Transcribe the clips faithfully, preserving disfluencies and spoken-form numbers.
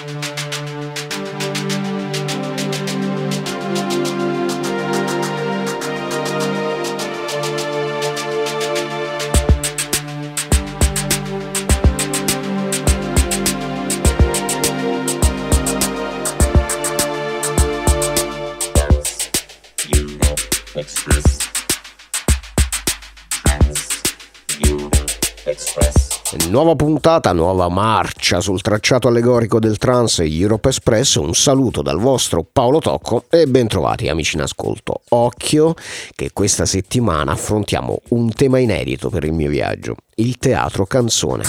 Nuova puntata, nuova marcia sul tracciato allegorico del trance Europe Express. Un saluto dal vostro Paolo Tocco e bentrovati amici in ascolto. Occhio che questa settimana affrontiamo un tema inedito per il mio viaggio, il teatro canzone.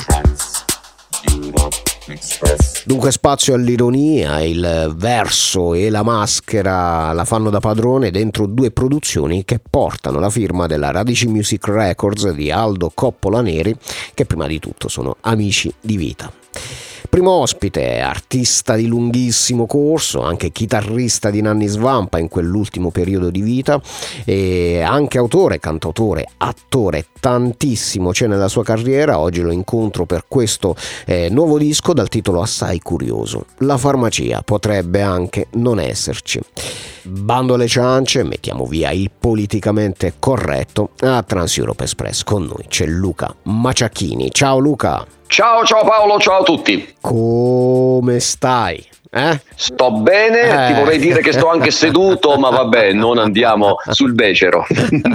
Dunque spazio all'ironia, il verso e la maschera la fanno da padrone dentro due produzioni che portano la firma della Radici Music Records di Aldo Coppola Neri, che prima di tutto sono amici di vita. Primo ospite, artista di lunghissimo corso, anche chitarrista di Nanni Svampa in quell'ultimo periodo di vita, e anche autore, cantautore, attore, tantissimo c'è nella sua carriera. Oggi lo incontro per questo eh, nuovo disco dal titolo assai curioso. La farmacia potrebbe anche non esserci. Bando alle ciance, mettiamo via il politicamente corretto. A Trans Europe Express con noi c'è Luca Maciacchini. Ciao Luca. Ciao, ciao Paolo, ciao a tutti. Come stai? Eh? Sto bene, eh. Ti vorrei dire che sto anche seduto, ma vabbè, non andiamo sul becero.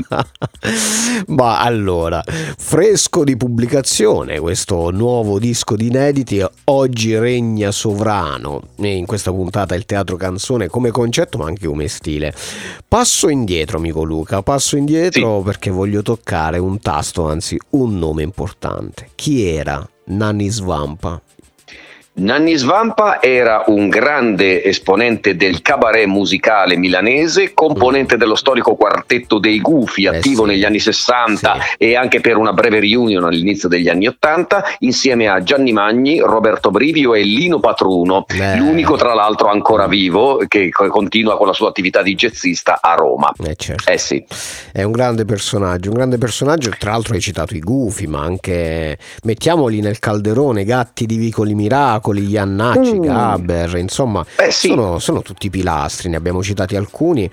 Ma allora, fresco di pubblicazione questo nuovo disco di inediti, oggi regna sovrano in questa puntata il teatro canzone come concetto ma anche come stile. Passo indietro amico Luca, passo indietro sì. Perché voglio toccare un tasto, anzi un nome importante. Chi era Nanni Svampa? Nanni Svampa era un grande esponente del cabaret musicale milanese, componente dello storico quartetto dei Gufi, attivo eh sì. negli anni sessanta sì. e anche per una breve reunion all'inizio degli anni ottanta, insieme a Gianni Magni, Roberto Brivio e Lino Patruno, eh. l'unico tra l'altro ancora vivo che continua con la sua attività di jazzista a Roma. Eh, certo. eh sì. È un grande personaggio, un grande personaggio, tra l'altro hai citato i Gufi, ma anche mettiamoli nel calderone, Gatti di Vicoli Miracoli, Iannacci, mm. Gaber, insomma eh sì. sono, sono tutti pilastri, ne abbiamo citati alcuni.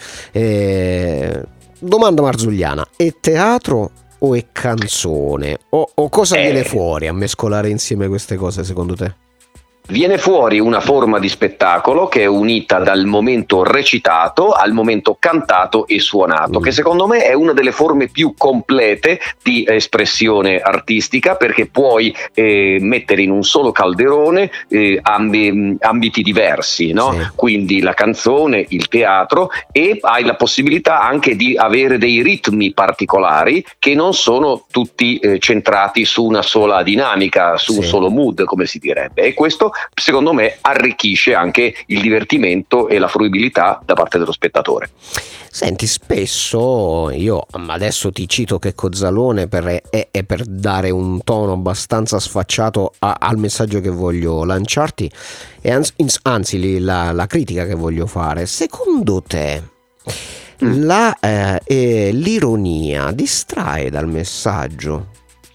Eh, domanda marzulliana, è teatro o è canzone? O, o cosa eh. viene fuori a mescolare insieme queste cose secondo te? Viene fuori una forma di spettacolo che è unita dal momento recitato al momento cantato e suonato, mm. che secondo me è una delle forme più complete di espressione artistica, perché puoi eh, mettere in un solo calderone eh, ambi, ambiti diversi, no? Sì. Quindi la canzone, il teatro, e hai la possibilità anche di avere dei ritmi particolari che non sono tutti eh, centrati su una sola dinamica, su sì. un solo mood, come si direbbe, e questo secondo me arricchisce anche il divertimento e la fruibilità da parte dello spettatore. Senti, spesso io adesso ti cito Checco Zalone per, è, è per dare un tono abbastanza sfacciato a, al messaggio che voglio lanciarti e anzi, anzi la, la critica che voglio fare. Secondo te mm. la, eh, eh, l'ironia distrae dal messaggio?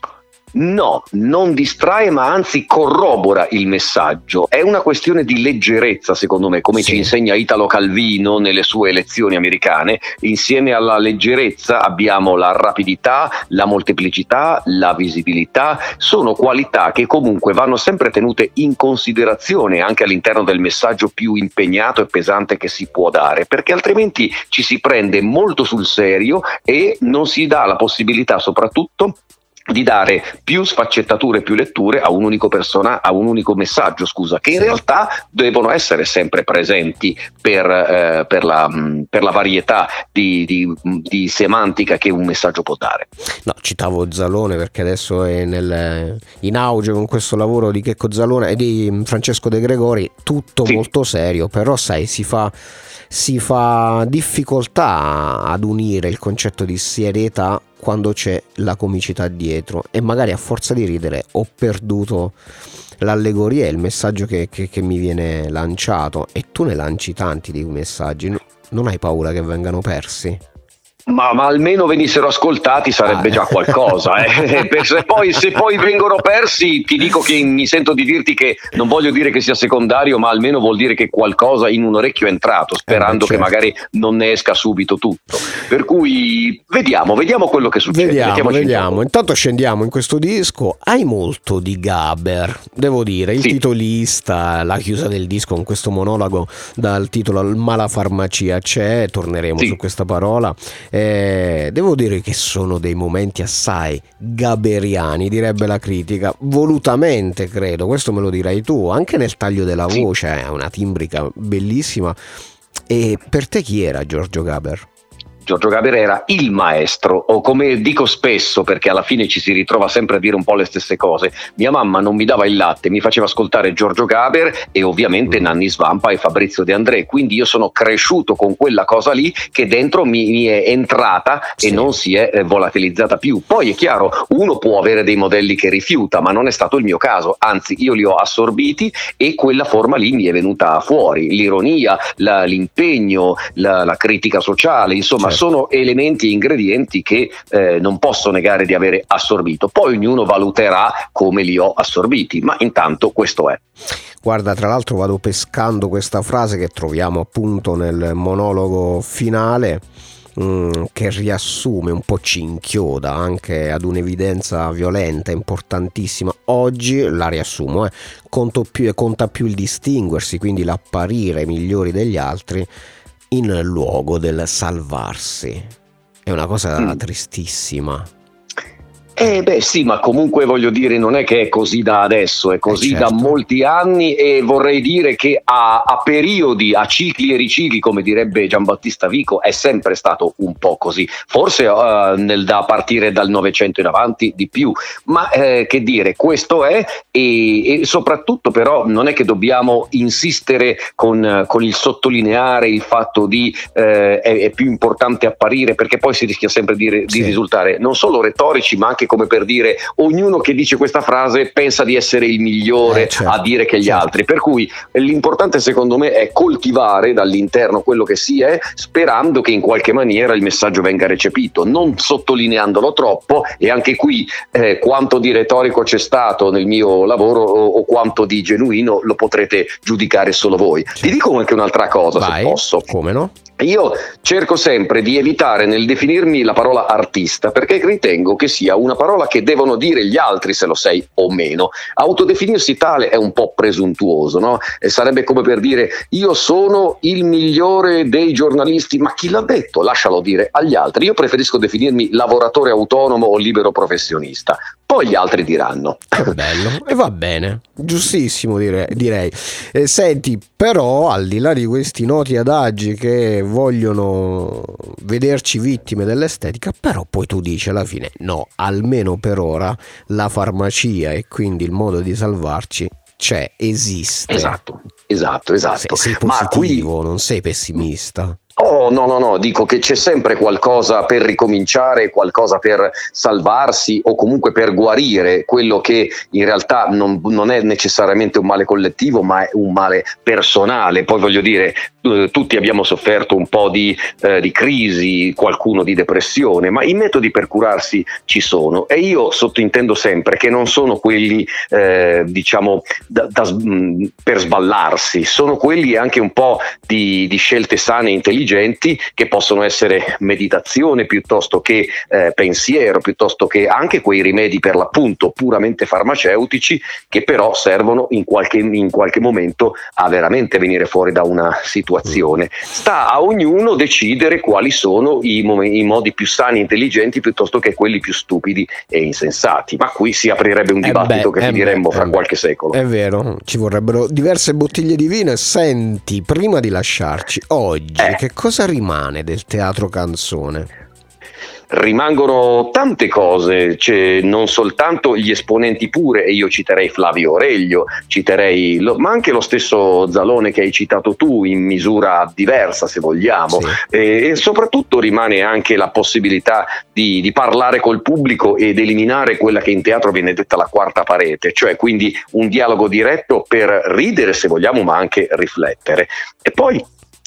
No, non distrae, ma anzi corrobora il messaggio. È una questione di leggerezza, secondo me, come sì. ci insegna Italo Calvino nelle sue lezioni americane. Insieme alla leggerezza abbiamo la rapidità, la molteplicità, la visibilità. Sono qualità che comunque vanno sempre tenute in considerazione anche all'interno del messaggio più impegnato e pesante che si può dare, perché altrimenti ci si prende molto sul serio e non si dà la possibilità soprattutto di dare più sfaccettature, più letture a un unico persona, a un unico messaggio, scusa, che in realtà devono essere sempre presenti per, eh, per, la, per la varietà di, di, di semantica che un messaggio può dare. No, citavo Zalone perché adesso è nel, in auge con questo lavoro di Checco Zalone e di Francesco De Gregori, tutto sì. molto serio, però sai, si fa si fa difficoltà ad unire il concetto di serietà quando c'è la comicità dietro, e magari a forza di ridere ho perduto l'allegoria e il messaggio che, che, che mi viene lanciato, e tu ne lanci tanti di quei messaggi. Non hai paura che vengano persi? Ma, ma almeno venissero ascoltati sarebbe ah, già qualcosa. Eh. se, poi, se poi vengono persi, ti dico che mi sento di dirti che non voglio dire che sia secondario, ma almeno vuol dire che qualcosa in un orecchio è entrato, sperando eh beh, certo. che magari non ne esca subito tutto. Per cui vediamo, vediamo quello che succede. Vediamo, vediamo. Intanto scendiamo in questo disco. Hai molto di Gaber, devo dire. Il sì. titolista, la chiusa del disco con questo monologo dal titolo Ma la farmacia c'è, torneremo sì. su questa parola. Eh, devo dire che sono dei momenti assai gaberiani, direbbe la critica, volutamente credo, questo me lo dirai tu, anche nel taglio della voce è una timbrica bellissima. E per te chi era Giorgio Gaber? Giorgio Gaber era il maestro, o come dico spesso, perché alla fine ci si ritrova sempre a dire un po' le stesse cose, mia mamma non mi dava il latte, mi faceva ascoltare Giorgio Gaber e ovviamente mm. Nanni Svampa e Fabrizio De André, quindi io sono cresciuto con quella cosa lì che dentro mi, mi è entrata sì. e non si è eh, volatilizzata più. Poi è chiaro, uno può avere dei modelli che rifiuta, ma non è stato il mio caso, anzi io li ho assorbiti e quella forma lì mi è venuta fuori, l'ironia, la, l'impegno, la, la critica sociale, insomma certo. sono elementi e ingredienti che eh, non posso negare di avere assorbito. Poi ognuno valuterà come li ho assorbiti, ma intanto questo è. Guarda, tra l'altro vado pescando questa frase che troviamo appunto nel monologo finale, mh, che riassume un po', ci inchioda anche ad un'evidenza violenta, importantissima. Oggi la riassumo, eh, conto più, conta più il distinguersi, quindi l'apparire migliori degli altri, in luogo del salvarsi. È una cosa mm. tristissima. Eh beh sì, ma comunque voglio dire, non è che è così da adesso, è così eh certo. da molti anni, e vorrei dire che a, a periodi, a cicli e ricicli, come direbbe Giambattista Vico, è sempre stato un po' così, forse uh, nel, da partire dal Novecento in avanti di più, ma eh, che dire, questo è, e, e soprattutto però non è che dobbiamo insistere con, con il sottolineare il fatto di eh, è, è più importante apparire, perché poi si rischia sempre di, di sì. risultare non solo retorici, ma anche come per dire ognuno che dice questa frase pensa di essere il migliore eh, certo, a dire che gli certo. altri, per cui l'importante secondo me è coltivare dall'interno quello che si è, sperando che in qualche maniera il messaggio venga recepito, non sottolineandolo troppo. E anche qui eh, quanto di retorico c'è stato nel mio lavoro o, o quanto di genuino lo potrete giudicare solo voi. Certo. Ti dico anche un'altra cosa, Vai, se posso. Come no? Io cerco sempre di evitare nel definirmi la parola artista, perché ritengo che sia una parola che devono dire gli altri se lo sei o meno. Autodefinirsi tale è un po' presuntuoso, no? E sarebbe come per dire io sono il migliore dei giornalisti, ma chi l'ha detto? Lascialo dire agli altri. Io preferisco definirmi lavoratore autonomo o libero professionista. Poi gli altri diranno. Che bello, e va bene, giustissimo dire, direi. Eh, senti, però al di là di questi noti adagi che vogliono vederci vittime dell'estetica, però poi tu dici alla fine no, almeno per ora la farmacia e quindi il modo di salvarci c'è, esiste. Esatto, esatto, esatto. Sei, sei positivo, ma qui non sei pessimista. Oh no no no, dico che c'è sempre qualcosa per ricominciare, qualcosa per salvarsi o comunque per guarire quello che in realtà non, non è necessariamente un male collettivo, ma è un male personale. Poi voglio dire, eh, tutti abbiamo sofferto un po' di, eh, di crisi, qualcuno di depressione, ma i metodi per curarsi ci sono, e io sottintendo sempre che non sono quelli eh, diciamo da, da, per sballarsi, sono quelli anche un po' di, di scelte sane e intelligenti, che possono essere meditazione piuttosto che eh, pensiero, piuttosto che anche quei rimedi per l'appunto puramente farmaceutici, che però servono in qualche, in qualche momento a veramente venire fuori da una situazione. Sta a ognuno decidere quali sono i, mom- i modi più sani e intelligenti piuttosto che quelli più stupidi e insensati, ma qui si aprirebbe un dibattito eh beh, che finiremmo eh fra eh qualche secolo. È vero, ci vorrebbero diverse bottiglie di vino. E senti, prima di lasciarci oggi eh. che cosa rimane del teatro canzone? Rimangono tante cose, c'è non soltanto gli esponenti pure, e io citerei Flavio Aurelio, citerei lo, ma anche lo stesso Zalone che hai citato tu in misura diversa, se vogliamo, sì. e, e soprattutto rimane anche la possibilità di, di parlare col pubblico ed eliminare quella che in teatro viene detta la quarta parete, cioè quindi un dialogo diretto per ridere, se vogliamo, ma anche riflettere. E poi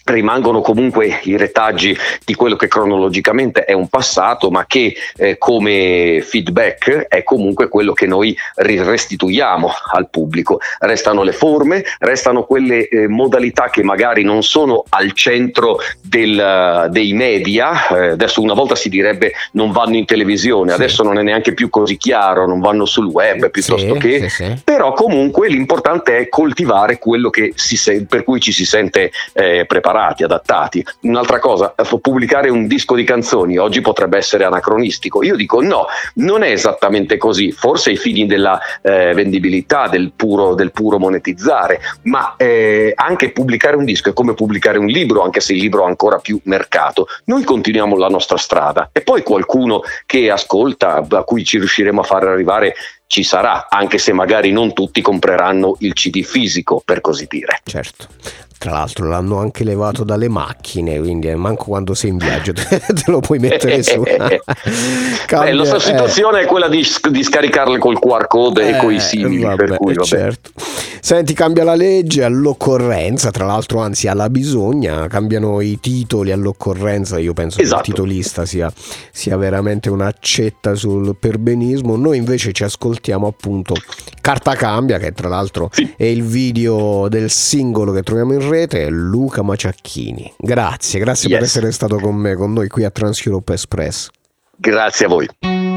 rimangono comunque i retaggi di quello che cronologicamente è un passato, ma che eh, come feedback è comunque quello che noi restituiamo al pubblico. Restano le forme, restano quelle eh, modalità che magari non sono al centro del, dei media. Eh, adesso una volta si direbbe non vanno in televisione, sì. Adesso non è neanche più così chiaro, non vanno sul web piuttosto sì, che, sì, sì. Però comunque l'importante è coltivare quello che si se- per cui ci si sente eh, preparati, adattati. Un'altra cosa, pubblicare un disco di canzoni oggi potrebbe essere anacronistico. Io dico no, non è esattamente così, forse ai fini della eh, vendibilità, del puro, del puro monetizzare, ma eh, anche pubblicare un disco è come pubblicare un libro, anche se il libro ha ancora più mercato. Noi continuiamo la nostra strada e poi qualcuno che ascolta, a cui ci riusciremo a far arrivare, ci sarà, anche se magari non tutti compreranno il C D fisico, per così dire. Certo. Tra l'altro l'hanno anche levato dalle macchine, quindi manco quando sei in viaggio te, te lo puoi mettere su. Cambia, Beh, la sostituzione eh. è quella di, di scaricarle col Q R code eh, e coi simili, vabbè, per cui vabbè. Certo. Senti, cambia la legge all'occorrenza, tra l'altro, anzi alla bisogna, cambiano i titoli all'occorrenza. Io penso esatto. che il titolista sia, sia veramente un'accetta sul perbenismo. Noi invece ci ascoltiamo appunto Carta Cambia, che tra l'altro sì. è il video del singolo che troviamo in rete, Luca Maciacchini. Grazie, grazie yes. per essere stato con me, con noi qui a Trans Europe Express. Grazie a voi.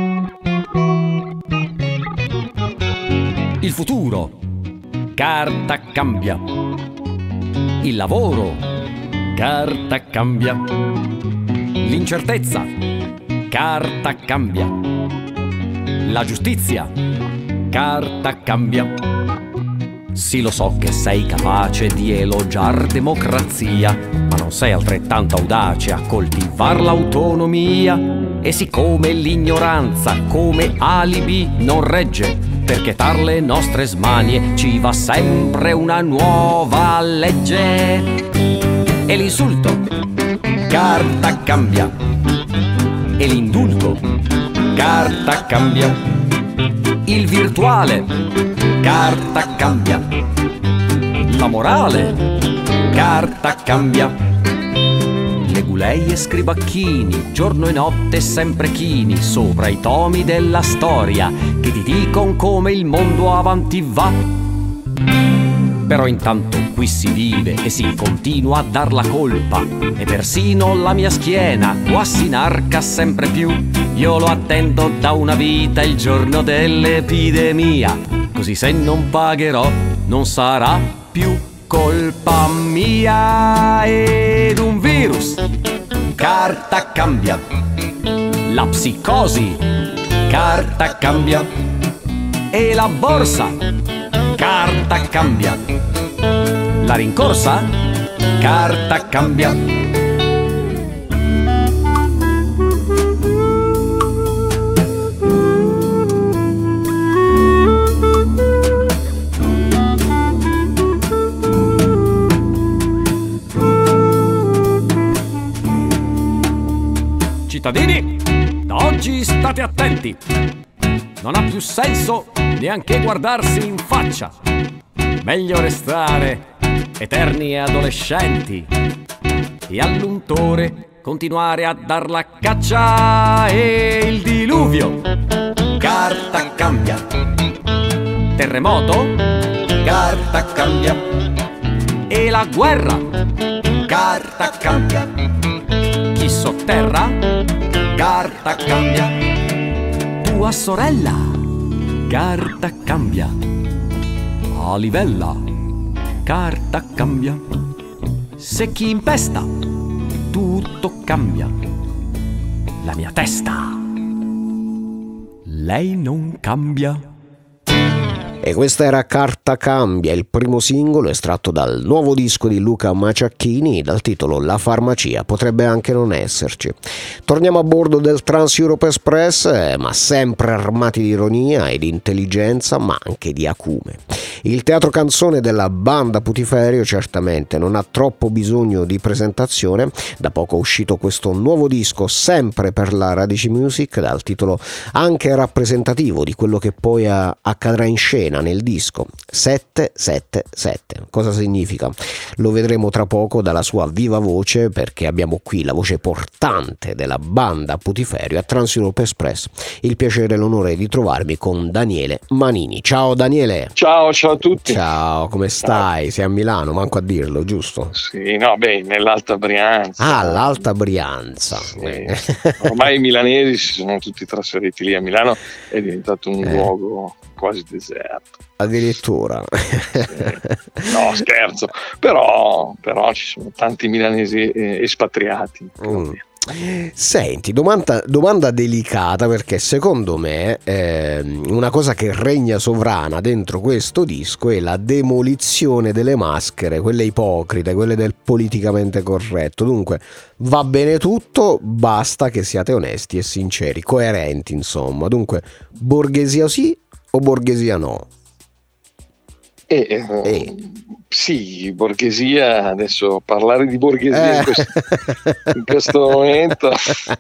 Il futuro, carta cambia. Il lavoro, carta cambia. L'incertezza, carta cambia. La giustizia, carta cambia. Sì, lo so che sei capace di elogiar democrazia, ma non sei altrettanto audace a coltivar l'autonomia. E siccome l'ignoranza come alibi non regge per chetar le nostre smanie, ci va sempre una nuova legge. E l'insulto, carta cambia. E l'indulto, carta cambia. Il virtuale, carta cambia. La morale, carta cambia. Legulei e scribacchini, giorno e notte sempre chini, sopra i tomi della storia che ti dicon come il mondo avanti va. Però intanto qui si vive e si continua a dar la colpa, e persino la mia schiena qua si inarca sempre più. Io lo attendo da una vita il giorno dell'epidemia, così se non pagherò non sarà più colpa mia. Ed un virus, carta cambia. La psicosi, carta cambia. E la borsa, carta cambia. La rincorsa, carta cambia. Cittadini, da oggi state attenti. Non ha più senso neanche guardarsi in faccia. Meglio restare eterni adolescenti e all'untore continuare a dar la caccia. E il diluvio, carta cambia. Terremoto, carta cambia. E la guerra, carta cambia. Chi sotterra, carta cambia. Tua sorella, carta cambia. A livella, carta cambia. Se chi impesta, tutto cambia. La mia testa, lei non cambia. E questa era Carta Cambia, il primo singolo estratto dal nuovo disco di Luca Maciacchini dal titolo La farmacia, potrebbe anche non esserci. Torniamo a bordo del Trans Europe Express, ma sempre armati di ironia e di intelligenza, ma anche di acume. Il teatro canzone della banda Putiferio certamente non ha troppo bisogno di presentazione. Da poco è uscito questo nuovo disco sempre per la Radici Music dal titolo anche rappresentativo di quello che poi accadrà in scena combina nel disco sette sette sette. Cosa significa? Lo vedremo tra poco dalla sua viva voce, perché abbiamo qui la voce portante della banda Putiferio a Trans-Europe Express. Il piacere e l'onore di trovarmi con Daniele Manini. Ciao Daniele. Ciao, ciao a tutti. Ciao, come stai? Sei a Milano, manco a dirlo, giusto? Sì, no, beh, nell'Alta Brianza. Ah, l'Alta Brianza. Sì. Ormai i milanesi si sono tutti trasferiti lì a Milano, è diventato un eh. luogo quasi deserto. Addirittura. Sì. No, scherzo, però, però ci sono tanti milanesi eh, espatriati. Mm. Senti, domanda, domanda delicata, perché secondo me eh, una cosa che regna sovrana dentro questo disco è la demolizione delle maschere, quelle ipocrite, quelle del politicamente corretto. Dunque va bene tutto, basta che siate onesti e sinceri, coerenti insomma. Dunque borghesia sì o borghesia no? Eh, eh, eh. Sì, borghesia, adesso parlare di borghesia eh. in, questo, in questo momento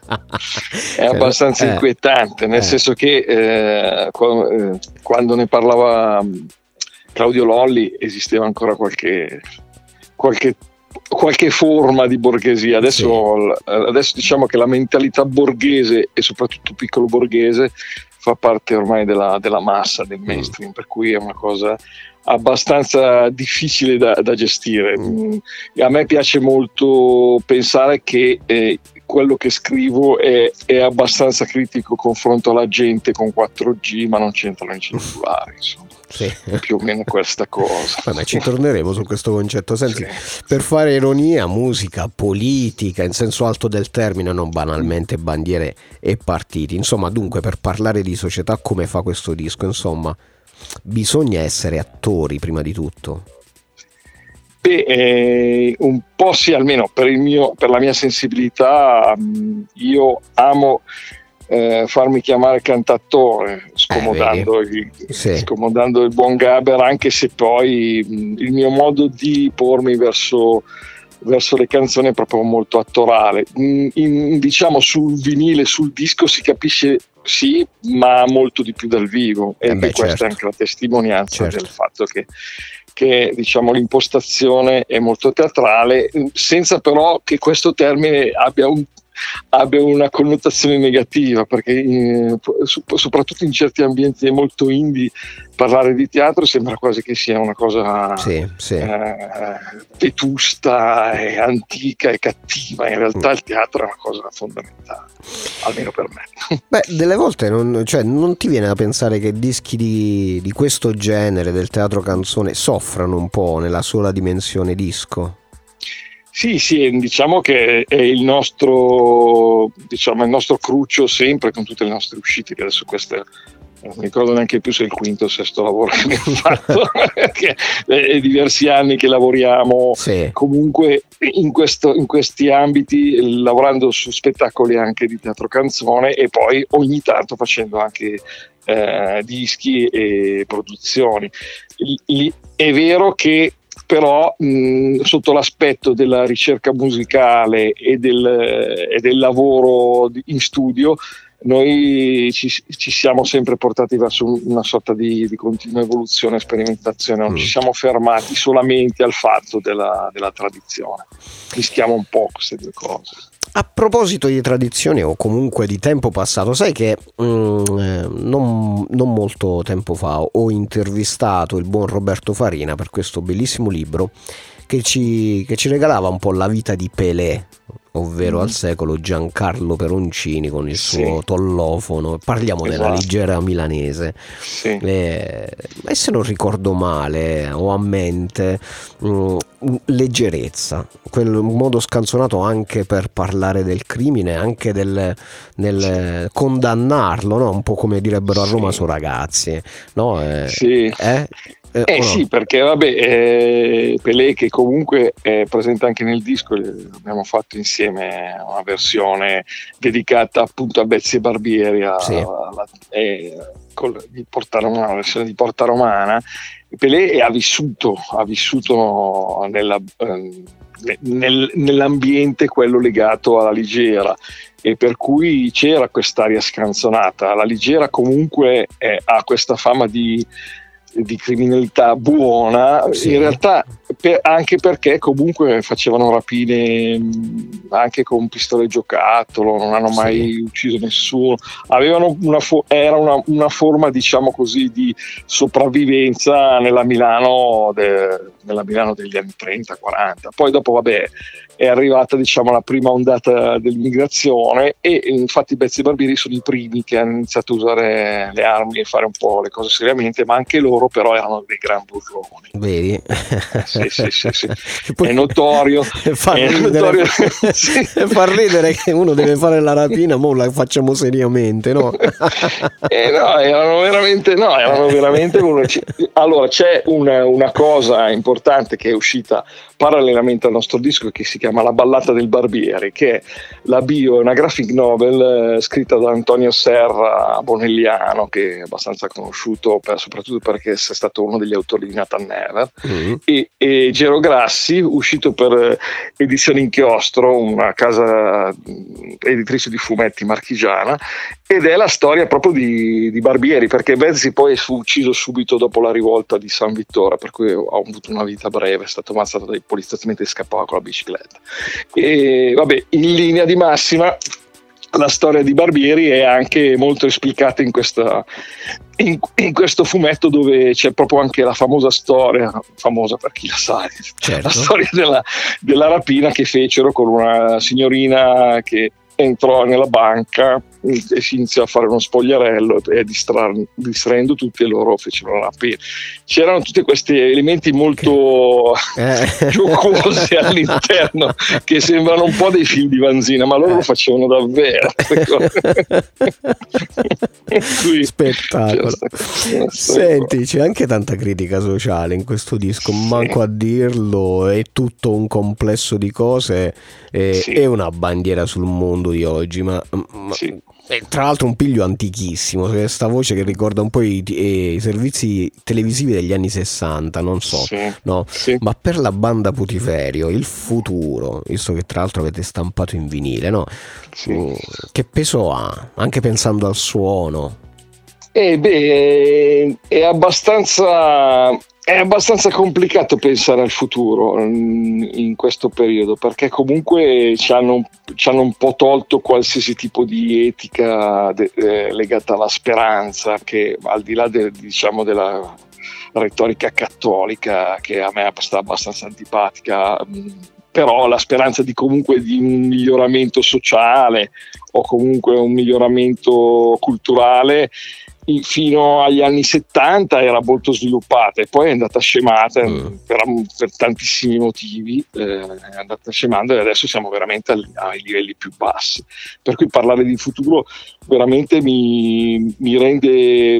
è abbastanza eh. inquietante, nel eh. senso che eh, quando ne parlava Claudio Lolli esisteva ancora qualche, qualche, qualche forma di borghesia. Adesso, sì. adesso diciamo che la mentalità borghese e soprattutto piccolo borghese fa parte ormai della, della massa, del mainstream, mm. per cui è una cosa abbastanza difficile da, da gestire. Mm. A me piace molto pensare che eh, quello che scrivo è, è abbastanza critico confronto alla gente con quattro G, ma non c'entrano i cellulari, insomma. Sì. Più o meno questa cosa. Vabbè, ci torneremo su questo concetto. Senti, sì. Per fare ironia, musica, politica in senso alto del termine, non banalmente bandiere e partiti. Insomma, dunque, per parlare di società come fa questo disco, insomma, bisogna essere attori prima di tutto. Beh, eh, un po' sì, almeno per il mio, per la mia sensibilità. Io amo eh, farmi chiamare cantautore, scomodando, eh, il, sì. scomodando il buon Gaber, anche se poi mh, il mio modo di pormi verso verso le canzoni è proprio molto attorale. In, in, diciamo sul vinile, sul disco si capisce sì, ma molto di più dal vivo, e eh beh, questa certo. è anche la testimonianza certo. del fatto che, che diciamo l'impostazione è molto teatrale, senza però che questo termine abbia un abbia una connotazione negativa, perché eh, soprattutto in certi ambienti molto indie parlare di teatro sembra quasi che sia una cosa sì, sì. Eh, vetusta e antica e cattiva. In realtà il teatro è una cosa fondamentale, almeno per me. Beh, delle volte non, cioè, non ti viene da pensare che dischi di, di questo genere, del teatro canzone, soffrano un po' nella sola dimensione disco? Sì, sì, diciamo che è il nostro, diciamo, il nostro cruccio sempre con tutte le nostre uscite, che adesso queste non mi ricordo neanche più se è il quinto o sesto lavoro che abbiamo fatto, perché è diversi anni che lavoriamo sì. comunque in, questo, in questi ambiti, lavorando su spettacoli anche di teatro canzone e poi ogni tanto facendo anche eh, dischi e produzioni. L- è vero che però mh, sotto l'aspetto della ricerca musicale e del, e del lavoro in studio noi ci, ci siamo sempre portati verso una sorta di, di continua evoluzione e sperimentazione, non mm. ci siamo fermati solamente al fatto della, della tradizione, mischiamo un po' queste due cose. A proposito di tradizione o comunque di tempo passato, sai che mm, non, non molto tempo fa ho intervistato il buon Roberto Farina per questo bellissimo libro che ci, che ci regalava un po' la vita di Pelé, ovvero mm. al secolo Giancarlo Peroncini con il sì. suo tollofono. Parliamo esatto. della leggera milanese. Sì. E, e se non ricordo male ho a mente mh, leggerezza, quel modo scanzonato anche per parlare del crimine, anche del nel condannarlo, no? Un po' come direbbero a Roma sì. su ragazzi, no? Eh, sì. Eh? Eh, eh sì, no? Perché vabbè, eh, Pelé, che comunque è presente anche nel disco, abbiamo fatto insieme una versione dedicata appunto a Betsy Barbieri, a, sì. a, a, eh, col, di Porta Romana, la versione di Porta Romana. Pelé ha vissuto, ha vissuto nella, eh, nel, nell'ambiente quello legato alla Ligera, e per cui c'era quest'aria scanzonata. La Ligera comunque eh, ha questa fama di di criminalità buona, sì. In realtà per, anche perché comunque facevano rapine anche con pistole giocattolo, non hanno mai sì. ucciso nessuno, avevano una fo- era una, una forma, diciamo così, di sopravvivenza nella Milano, de- nella Milano degli anni trenta quaranta. Poi dopo vabbè è arrivata, diciamo, la prima ondata dell'immigrazione e infatti i Bezzi Barbieri sono i primi che hanno iniziato a usare le armi e fare un po' le cose seriamente, ma anche loro però erano dei gran burroni. Vedi? Sì, sì, sì, sì. Poi, è notorio. Fa è ridere, notorio sì. Fa ridere che uno deve fare la rapina, mo la facciamo seriamente, no? Eh no, erano veramente, no, erano veramente uno. Allora c'è una, una cosa importante che è uscita parallelamente al nostro disco che si chiama La ballata del Barbieri, che è la bio, è una graphic novel eh, scritta da Antonio Serra Bonelliano, che è abbastanza conosciuto per, soprattutto perché è stato uno degli autori di Nathan Never, mm-hmm. e, e Gero Grassi, uscito per Edizioni Inchiostro, una casa editrice di fumetti marchigiana, ed è la storia proprio di, di Barbieri, perché Bezzi poi fu ucciso subito dopo la rivolta di San Vittore, per cui ha avuto una vita breve, è stato ammazzato dai poliziotti mentre scappava con la bicicletta. E vabbè, in linea di massima la storia di Barbieri è anche molto esplicata in questa in, in questo fumetto, dove c'è proprio anche la famosa storia, famosa per chi la sa, certo. La storia della, della rapina che fecero con una signorina che entrò nella banca e si iniziò a fare uno spogliarello e distra- distraendo tutti, e loro fecero la rapina. C'erano tutti questi elementi molto eh. giocosi all'interno che sembrano un po' dei film di Vanzina, ma loro lo facevano davvero. Qui, spettacolo. C'è Senti, c'è anche tanta critica sociale in questo disco, sì. Manco a dirlo, è tutto un complesso di cose, è, sì. è una bandiera sul mondo di oggi, ma, ma sì. E tra l'altro un piglio antichissimo, questa voce che ricorda un po' i, i servizi televisivi degli anni sessanta, non so, sì, no? Sì. Ma per la banda Putiferio, il futuro, visto che tra l'altro avete stampato in vinile, no? Sì. Che peso ha, anche pensando al suono? Eh beh, è abbastanza... È abbastanza complicato pensare al futuro in questo periodo, perché comunque ci hanno, ci hanno un po' tolto qualsiasi tipo di etica de, eh, legata alla speranza, che al di là de, diciamo della retorica cattolica, che a me sta abbastanza antipatica, però la speranza di comunque di un miglioramento sociale o comunque un miglioramento culturale fino agli anni settanta era molto sviluppata, e poi è andata scemata mm. per, per tantissimi motivi, eh, è andata scemando, e adesso siamo veramente ai, ai livelli più bassi, per cui parlare di futuro veramente mi, mi rende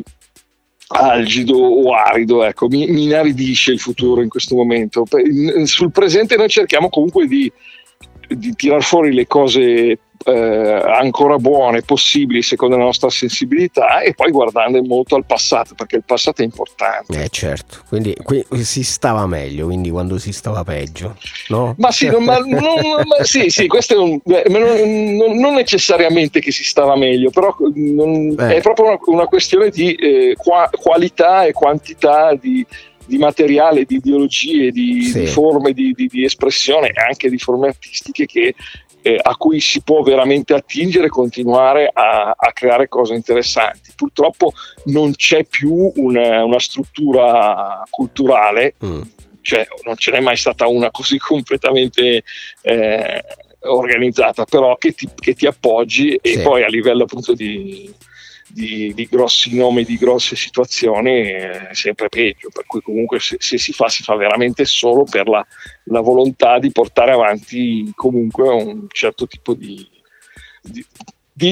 algido o arido, ecco, mi, mi inaridisce il futuro in questo momento. Sul presente noi cerchiamo comunque di, di tirar fuori le cose Eh, ancora buone, possibili secondo la nostra sensibilità, e poi guardando molto al passato, perché il passato è importante. Eh certo, quindi qui si stava meglio, quindi quando si stava peggio, no? Ma sì, non, ma, non, ma sì, sì, questo è un, non, non necessariamente che si stava meglio, però non, eh. è proprio una, una questione di eh, qua, qualità e quantità di di materiale, di ideologie, di, sì. di forme di, di, di espressione, e anche di forme artistiche che Eh, a cui si può veramente attingere e continuare a, a creare cose interessanti. Purtroppo non c'è più una, una struttura culturale, mm. cioè non ce n'è mai stata una così completamente eh, organizzata, però che ti, che ti appoggi, sì. E poi a livello appunto di Di, di grossi nomi, di grosse situazioni, è sempre peggio, per cui comunque se, se si fa si fa veramente solo per la, la volontà di portare avanti comunque un certo tipo di, di, di,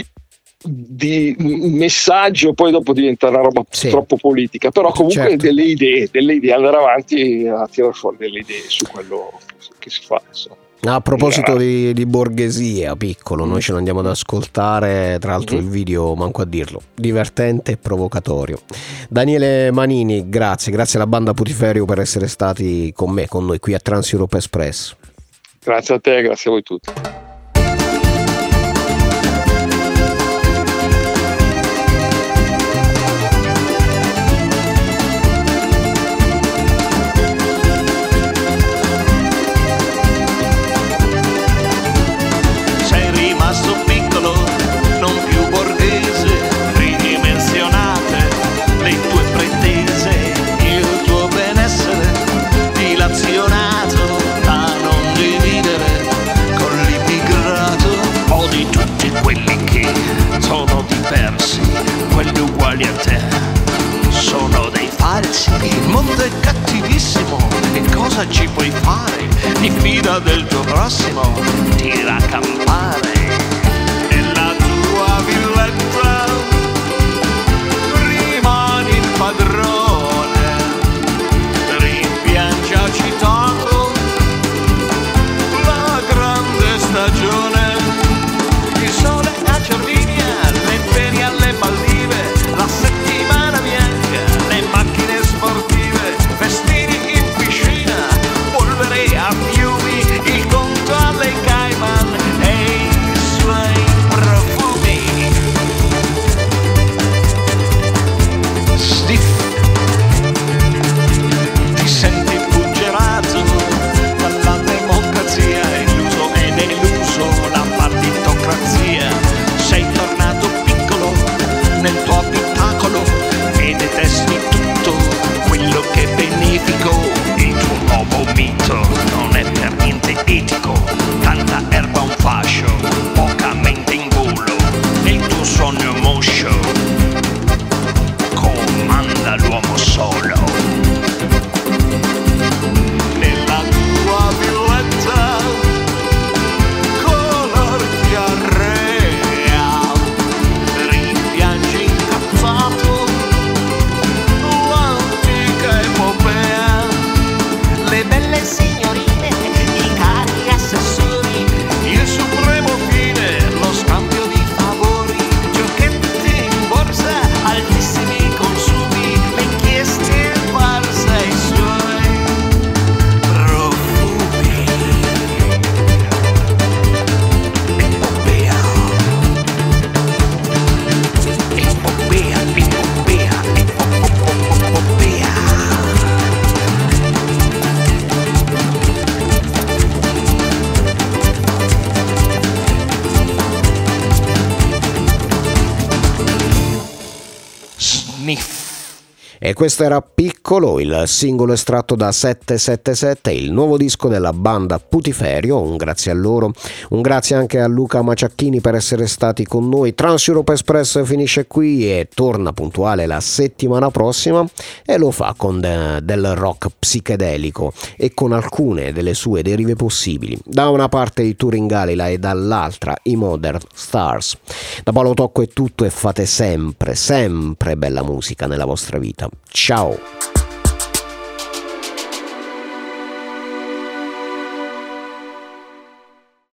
di messaggio, poi dopo diventa una roba sì. troppo politica, però comunque certo. delle idee, delle idee, andare avanti a tirare fuori delle idee su quello che si fa, insomma. A proposito di, di borghesia, piccolo, noi ce lo andiamo ad ascoltare, tra l'altro il video, manco a dirlo, divertente e provocatorio. Daniele Manini, grazie, grazie alla banda Putiferio per essere stati con me, con noi qui a Trans Europe Express. Grazie a te, grazie a voi tutti. falsi, il mondo è cattivissimo, e cosa ci puoi fare? Ti fida del tuo prossimo, tira a campare. Nella tua villetta rimani il padrone, rimpiangiaci tanto la grande stagione. Il sole a Cervinia, le ferie alle Maldive, la settimana bianca, le macchine sportive, festini in piscina, polvere a fiumi, il conto alle Cayman e i suoi profumi. Sniff, ti senti buggerato dalla democrazia, illuso e deluso la partitocrazia. Sei tornato piccolo nel tuo abitacolo e detesti tutto quello che è benefico. Il tuo nuovo mito non è per niente etico, tanta erba un fascio, poca mente in volo, e il tuo sogno moscio comanda l'uomo solo. Nella tua villetta color diarrea, rimpiangi incazzato l'antica epopea. Le belle signorine, i cari assessori, il supremo fine, lo scambio di favori, giochetti in borsa, altissimi consumi, le inchieste farsa e i suoi profumi. Epopea, epopea, epopea, epopea. Sniff. E questo era Piccolo, il singolo estratto da sette sette sette, il nuovo disco della banda Putiferio. Un grazie a loro, un grazie anche a Luca Maciacchini per essere stati con noi. Trans Europe Express finisce qui e torna puntuale la settimana prossima, e lo fa con de- del rock psichedelico e con alcune delle sue derive possibili. Da una parte i Turing Galila e dall'altra i Modern Stars. Da Paolo Tocco è tutto, e fate sempre, sempre bella musica nella vostra vita. Ciao!